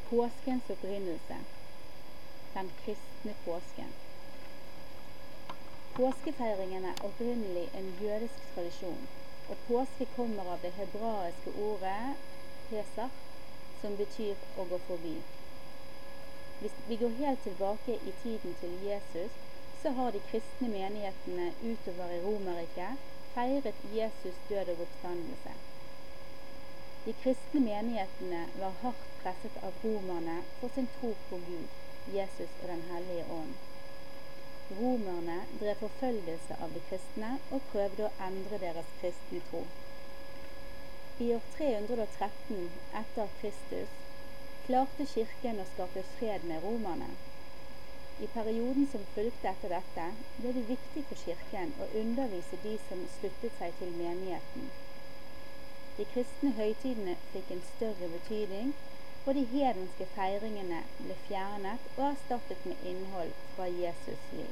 Påskens opprinnelse, den kristne påsken. Påskefeiringen er opprinnelig en jødisk tradisjon, og påske kommer av det hebraiske ordet Pesach, som betyr å gå forbi. Hvis vi går helt tilbake i tiden til Jesus, så har de kristne menighetene utover i Romerriket feiret Jesus død og oppstandelse. De kristne menighetene var hardt presset av romerne for sin tro på Gud, Jesus og den hellige ånd. Romerne drev forfølgelse av de kristne og prøvde å endre deres kristne tro. I år 313 etter Kristus klarte kirken å skape fred med romerne. I perioden som fulgte etter dette, ble det viktig for kirken å undervise de som sluttet seg til menigheten. De kristne høytidene fikk en større betydning, og de hedenske feiringene ble fjernet og erstattet med innhold fra Jesus liv.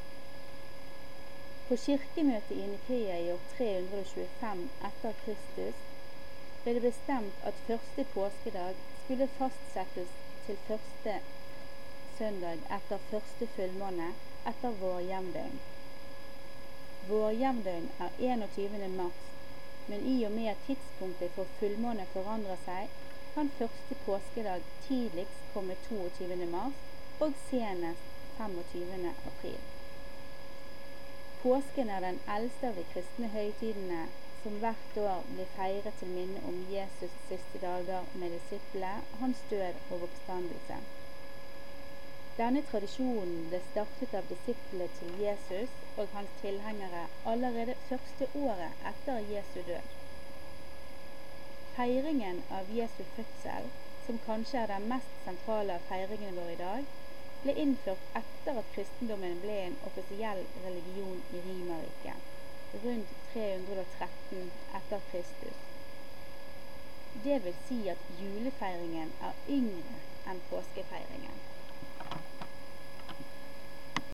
På kirkemøtet i Nikea i år 325 etter Kristus ble det bestemt at første påskedag skulle fastsettes til første søndag etter første fullmåne etter vårjevndøgn. Vårjevndøgn er 21. mars, men i og med at tidspunktet for fullmåne forandrer seg, kan første påskedag tidligst komme 22. mars og senest 25. april. Påsken er den eldste av de kristne høytidene som hvert år blir feiret til minne om Jesus' siste dager med disiplene, hans død og oppstandelse. Denne tradisjonen ble startet av disiplene til Jesus og hans tilhengere allerede første året etter Jesu død. Feiringen av Jesu fødsel, som kanskje er den mest sentrale av feiringene våre i dag, ble innført etter at kristendommen ble en offisiell religion i Romerriket, rundt 313 etter Kristus. Det vil si at julefeiringen er yngre enn påskefeiringen.